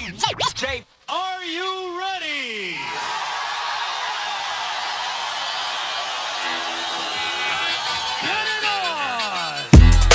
Are you ready? Turn it on!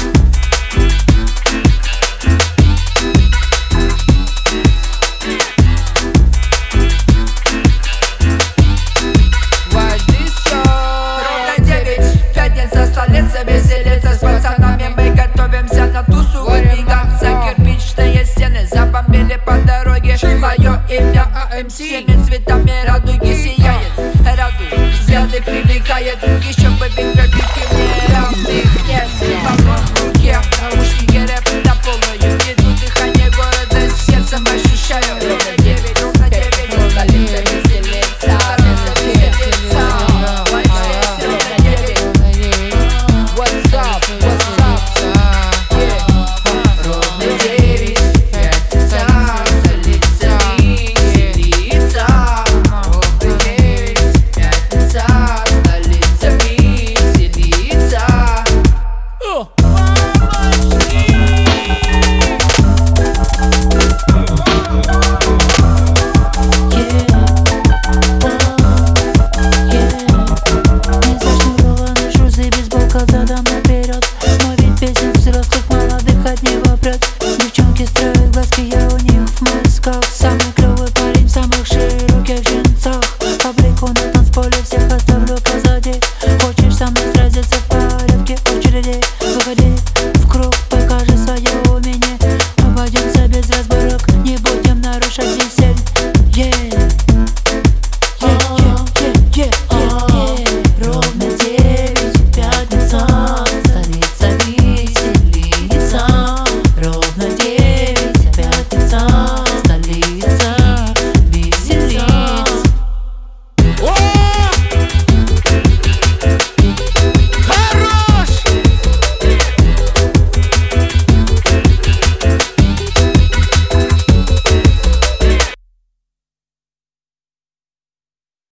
Ровно 9, пятница, столица, веселится. С пацанами мы готовимся на тусу выдвигаться. Кирпичные стены забомбили по дороге. Мое имя АМС, всеми цветами радуги сияет. Радует, взгляды привлекает. Еще бы ведь графики мне равных нет. Баллон в руке, наушники рэп на полную. Иду дыхание города, с сердцем ощущаю. Ровно 9, ровно 9, столица веселится. What's up, what's up, yeah. Ровно 9, пятница, столица веселится. Ровно 9, пятница, столица веселится. Задом наперед, но ведь песен взрослых молодых одни вопрет. Девчонки строят глазки, я